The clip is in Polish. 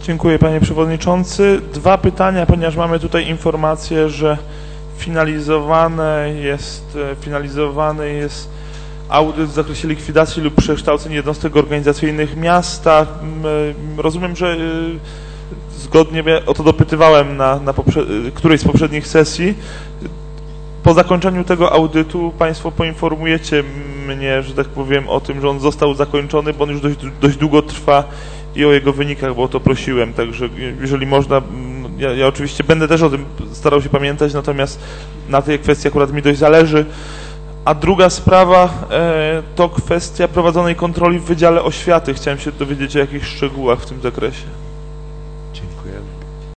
Dziękuję, panie przewodniczący. Dwa pytania, ponieważ mamy tutaj informację, że finalizowany jest audyt w zakresie likwidacji lub przekształceń jednostek organizacyjnych miasta. Rozumiem, że zgodnie, o to dopytywałem na którejś z poprzednich sesji. Po zakończeniu tego audytu państwo poinformujecie mnie, że tak powiem, o tym, że on został zakończony, bo on już dość długo trwa i o jego wynikach, bo o to prosiłem. Także jeżeli można, ja oczywiście będę też o tym starał się pamiętać, natomiast na tej kwestii akurat mi dość zależy. A druga sprawa to kwestia prowadzonej kontroli w Wydziale Oświaty. Chciałem się dowiedzieć o jakichś szczegółach w tym zakresie.